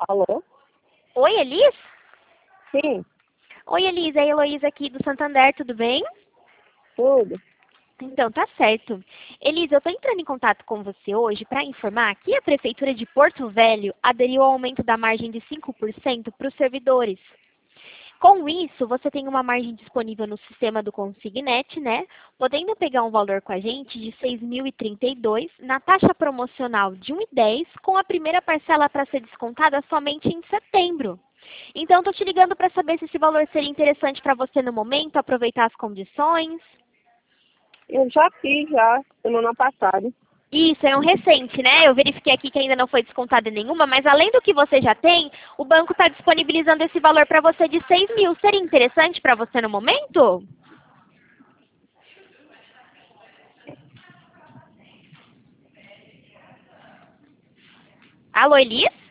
Alô? Oi, Elis? Sim, Oi, Elis, é a Heloísa aqui do Santander, tudo bem? tudo. Então, tá certo. Elis, eu tô entrando em contato com você hoje para informar que a Prefeitura de Porto Velho aderiu ao aumento da margem de 5% para os servidores. Com isso, você tem uma margem disponível no sistema do Consignet, né? Podendo pegar um valor com a gente de 6.032 na taxa promocional de 1,10, com a primeira parcela para ser descontada somente em setembro. Então, estou te ligando para saber se esse valor seria interessante para você no momento, aproveitar as condições. Eu já fiz já, semana passada. Isso, é um recente, né? Eu verifiquei aqui que ainda não foi descontada nenhuma, mas além do que você já tem, o banco está disponibilizando esse valor para você de 6.000. Seria interessante para você no momento? Alô, Elis?